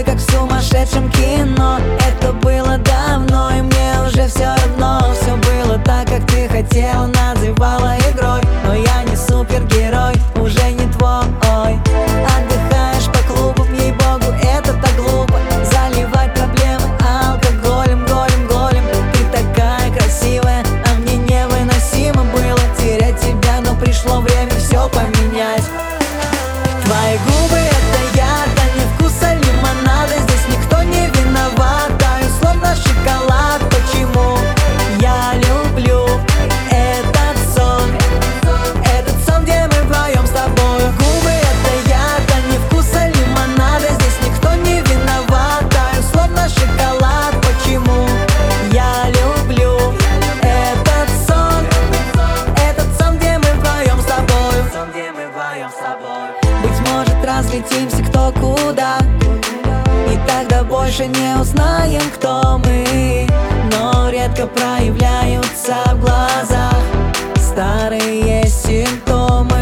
тобой, как в сумасшедшем кино. Это было давно, и мне уже все равно. Все было так, как ты хотел, называла игрой. Но я не супергерой, уже не твой. Отдыхаешь по клубам, ей-богу, это так глупо. Заливать проблемы алкоголем, голем. Ты такая красивая, а мне невыносимо было терять тебя, но пришло время все поменять. Твои губы — это яд, а не вкуса лимонада. Здесь никто не виноват, таю словно шоколад. Почему я люблю этот сон, где мы вдвоем с тобой. Губы — это яд, а не вкуса лимонада. Здесь никто не виноват, таю словно шоколад. Почему я люблю этот сон, где мы вдвоем с тобой. Быть может, разлетимся кто куда, и тогда больше не узнаем, кто мы. Но редко проявляются в глазах старые симптомы.